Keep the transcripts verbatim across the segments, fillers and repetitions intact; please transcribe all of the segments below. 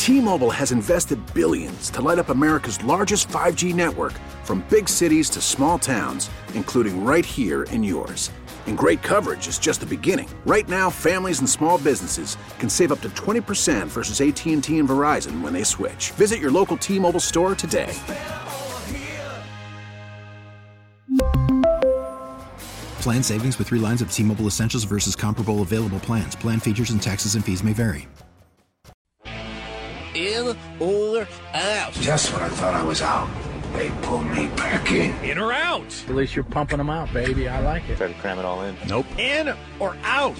T-Mobile has invested billions to light up America's largest five G network, from big cities to small towns, including right here in yours. And great coverage is just the beginning. Right now, families and small businesses can save up to twenty percent versus A T and T and Verizon when they switch. Visit your local T-Mobile store today. Plan savings with three lines of T-Mobile Essentials versus comparable available plans. Plan features and taxes and fees may vary. In or out? Just when I thought I was out, they pulled me back in. In or out? At least you're pumping them out, baby. I like it. Try to cram it all in. Nope. In or out?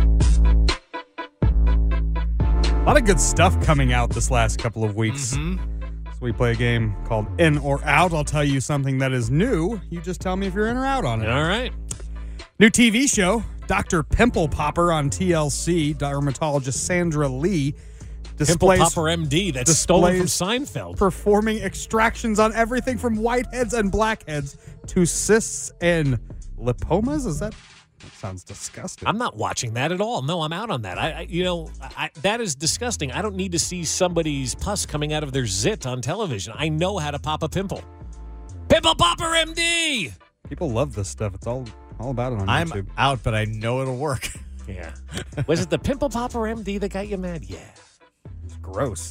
A lot of good stuff coming out this last couple of weeks. Mm-hmm. So we play a game called In or Out. I'll tell you something that is new. You just tell me if you're in or out on it. All right. New T V show, Doctor Pimple Popper on T L C. Dermatologist Sandra Lee displays Pimple Popper M D. That's stolen from displays Seinfeld. performing extractions on everything from whiteheads and blackheads to cysts and lipomas. Is that? That sounds disgusting. I'm not watching that at all. No, I'm out on that. I, I you know, I, that is disgusting. I don't need to see somebody's pus coming out of their zit on television. I know how to pop a pimple. Pimple Popper M D. People love this stuff. It's all all about it on I'm YouTube. out, but I know it'll work. Yeah. Was it the Pimple Popper M D that got you mad? Yeah. It's gross.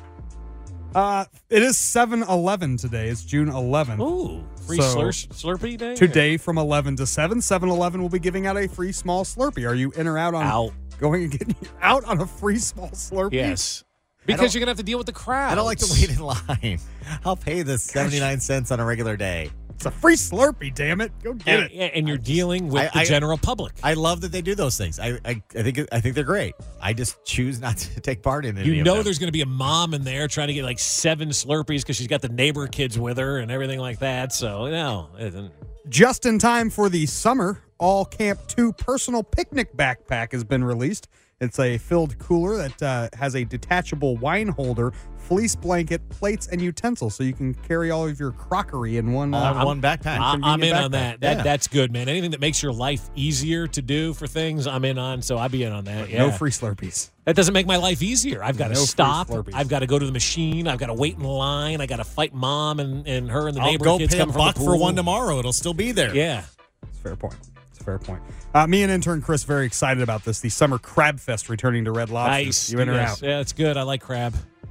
Uh, it is seven eleven today. It's June eleventh. Ooh, free So, slur- Slurpee day? Today from eleven to seven, seven eleven will be giving out a free small Slurpee. Are you in or out on Out. going and getting out on a free small Slurpee? Yes. Because you're going to have to deal with the crowd. I don't like to wait in line. I'll pay the seventy-nine cents on a regular day. It's a free Slurpee, damn it. Go get And, it. and you're dealing with I- the I- general public. I love that they do those things. I I, I think I think they're great. I just choose not to take part in any You of know them. there's going to be a mom in there trying to get like seven Slurpees because she's got the neighbor kids with her and everything like that. So, no. it isn't. Just in time for the summer, All Camp two personal picnic backpack has been released. It's a filled cooler that uh, has a detachable wine holder, fleece blanket, plates, and utensils, so you can carry all of your crockery in one. All Uh, in one backpack. I- I'm in Convenient on backpack. that. That Yeah. That's good, man. Anything that makes your life easier to do for things, I'm in on. So I'd be in on that. Yeah. No free Slurpees. That doesn't make my life easier. I've got to No free stop. Slurpees. I've got to go to the machine. I've got to wait in line. I got to fight mom and, and her and the I'll neighbor go kids pay a coming from the buck for pool. one tomorrow. It'll still be there. Yeah. It's a fair point. It's a fair point. Uh, me and intern Chris very excited about this. The Summer Crab Fest returning to Red Lobster. Nice. You in or Yes. out? Yeah, it's good. I like crab.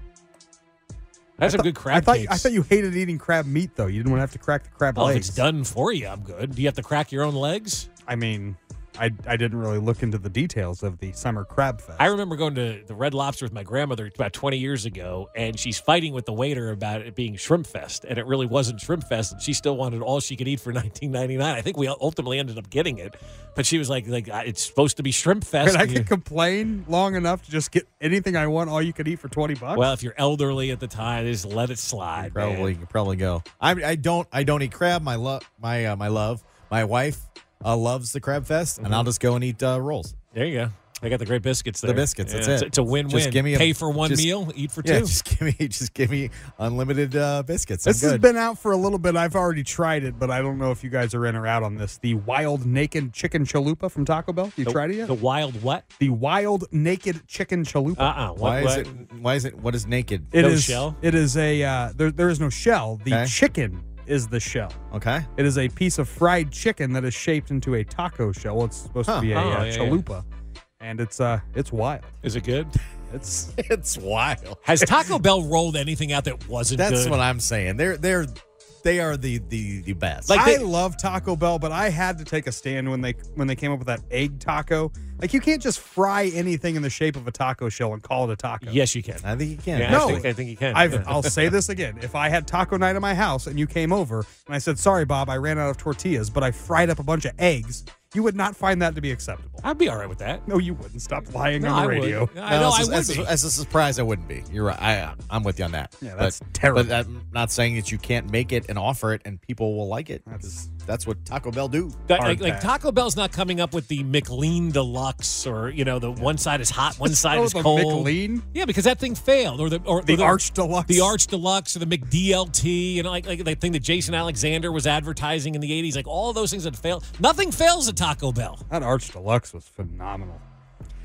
That's I some thought- good crab I thought, cakes. I thought you hated eating crab meat, though. You didn't want to have to crack the crab Oh, if legs. it's done for you, I'm good. Do you have to crack your own legs? I mean, I, I didn't really look into the details of the Summer Crab Fest. I remember going to the Red Lobster with my grandmother about twenty years ago, and she's fighting with the waiter about it being Shrimp Fest, and it really wasn't Shrimp Fest, and she still wanted all she could eat for nineteen ninety-nine. I think we ultimately ended up getting it, but she was like, like it's supposed to be Shrimp Fest. And I And could you- complain long enough to just get anything I want, all you could eat for twenty bucks. well, if you're elderly at the time, just let it slide. Probably man. you probably go. I I don't I don't eat crab. My love my uh, my love my wife uh, loves the Crab Fest, and I'll just go and eat uh, rolls. There you go. I got the great biscuits there. The biscuits, that's it's, it. It's a win-win. Just give me a- Pay for one just- meal, eat for Yeah, two. just give me just give me unlimited uh, biscuits. I'm this has good. been out for a little bit. I've already tried it, but I don't know if you guys are in or out on this. The Wild Naked Chicken Chalupa from Taco Bell. You the, tried it yet? The wild what? The Wild Naked Chicken Chalupa. Uh-uh. What, why is what? it? Why is it? What is naked? It no is- shell? It is a. Uh, there, there is no shell. The Okay. chicken is the shell. Okay. It is a piece of fried chicken that is shaped into a taco shell. It's supposed Huh. to be a Oh, uh, yeah, yeah. chalupa, and it's uh, it's wild. Is it good? It's It's wild. Has Taco Bell rolled anything out that wasn't That's good? what I'm saying. They're they're they are the the the best. Like I they- love Taco Bell, but I had to take a stand when they when they came up with that egg taco. Like you can't just fry anything in the shape of a taco shell and call it a taco. Yes, you can. I think you can. Yeah, No. I think, I think you can. I've, I'll say this again. If I had taco night at my house and you came over and I said, "Sorry, Bob, I ran out of tortillas, but I fried up a bunch of eggs," you would not find that to be acceptable. I'd be all right with that. No, you wouldn't. Stop lying No, on I the radio. would. I know I as, would as, be. as a surprise, I wouldn't be. You're right. I, uh, I'm with you on that. Yeah, that's but, terrible. But I'm not saying that you can't make it and offer it and people will like it. That's- That's what Taco Bell do. That- Hard like, like pass. Taco Bell's not coming up with the McLean Deluxe or you know the one side is hot, one side Oh, is the cold. McLean? Yeah, because that thing failed, or the or The or Arch Deluxe? the Arch Deluxe, or the McDLT, and like like the thing that Jason Alexander was advertising in the eighties. Like all of those things that failed. Nothing fails at Taco Bell. That Arch Deluxe was phenomenal.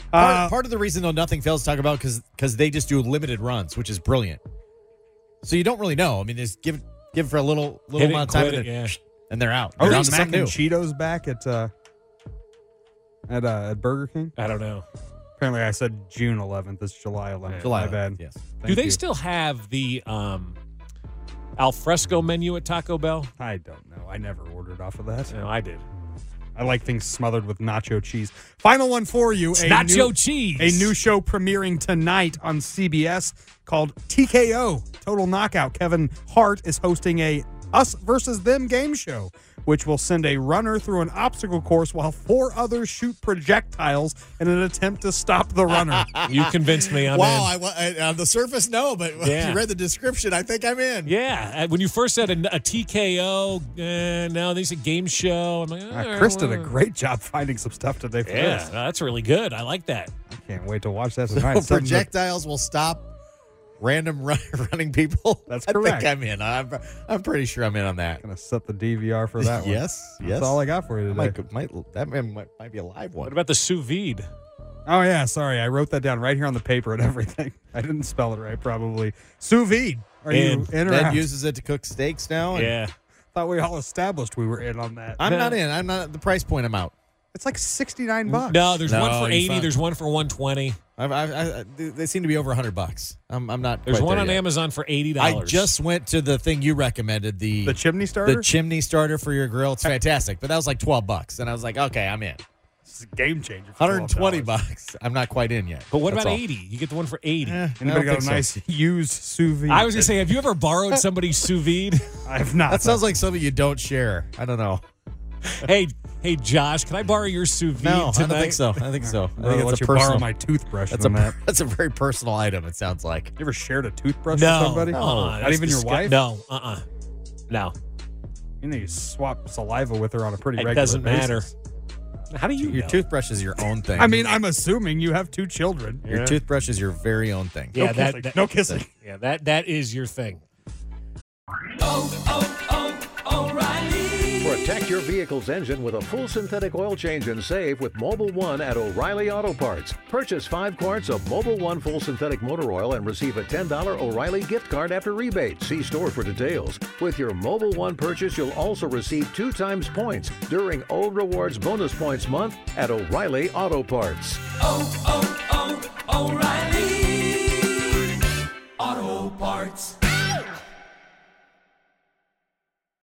Part, Uh, part of the reason, though, nothing fails to talk about because because they just do limited runs, which is brilliant. So you don't really know. I mean, just give give for a little little Hit it amount of and time, quit and, it, then, yeah. and they're out. Are They're on these to mac something and new. Cheetos back at uh, at uh, at Burger King? I don't know. Apparently, I said June eleventh. It's July eleventh. July My bad. eleventh, yes. Do Thank they you. still have the um, al fresco menu at Taco Bell? I don't know. I never ordered off of that. No, I did. I like things smothered with nacho cheese. Final one for you. It's a nacho new, cheese. A new show premiering tonight on C B S called T K O, Total Knockout. Kevin Hart is hosting a Us versus Them game show, which will send a runner through an obstacle course while four others shoot projectiles in an attempt to stop the runner. You convinced me. I'm wow, in. I, I, on the surface, no, but when Yeah. you read the description, I think I'm in. Yeah, uh, when you first said a, a T K O, uh, now there's a game show. I'm like, all Uh, right, Chris did a well, great job finding some stuff today for Yeah, this. no, that's really good. I like that. I can't wait to watch that So tonight. Seven to- projectiles will stop random run, running people. That's I correct. think I'm in. I'm, I'm pretty sure I'm in on that. Gonna set the D V R for that one. Yes, yes. That's all I got for you That today. might, might, that might, might be a live one. What about the sous vide? Oh yeah, sorry, I wrote that down right here on the paper and everything. I didn't spell it right, probably. Sous vide. Are In. you in or Ned out? uses it to cook steaks now. and Yeah. Thought we all established we were in on that. I'm No. not in. I'm not at the price point. I'm out. It's like sixty-nine bucks. No, there's No, one for you're eighty. fine. There's one for one twenty. I, I, I, they seem to be over one hundred bucks. I'm, I'm not. There's quite one there on yet. Amazon for eighty dollars. I just went to the thing you recommended, the the chimney starter. the chimney starter for your grill. It's fantastic, but that was like twelve bucks, and I was like, okay, I'm in. It's a game changer. for one hundred twenty twelve dollars. bucks. I'm not quite in yet. But what That's about all. eighty? You get the one for eighty. Eh, I Anybody don't got a think so. nice used sous vide? I was gonna say, have you ever borrowed somebody's sous vide? I have not. That sounds like something you don't share. I don't know. hey, hey, Josh, can I borrow your sous vide No, I tonight? don't think so. I think so. I Brother, think let it's a you borrow personal. my toothbrush. That's a from that. that's a very personal item. It sounds like. You ever shared a toothbrush No, with somebody? uh-uh, Not that's even your disgu- wife. No, uh, uh no. You know you swap saliva with her on a pretty It regular doesn't basis. matter. How do you Your know? toothbrush is your own thing. I mean, I'm assuming you have two children. your Yeah. toothbrush is your very own thing. Yeah, no that, kissing. that- no kissing. Yeah, that that is your thing. Protect your vehicle's engine with a full synthetic oil change and save with Mobile One at O'Reilly Auto Parts. Purchase five quarts of Mobile One full synthetic motor oil and receive a ten dollars O'Reilly gift card after rebate. See store for details. With your Mobile One purchase, you'll also receive two times points during O Rewards Bonus Points Month at O'Reilly Auto Parts. Oh, oh.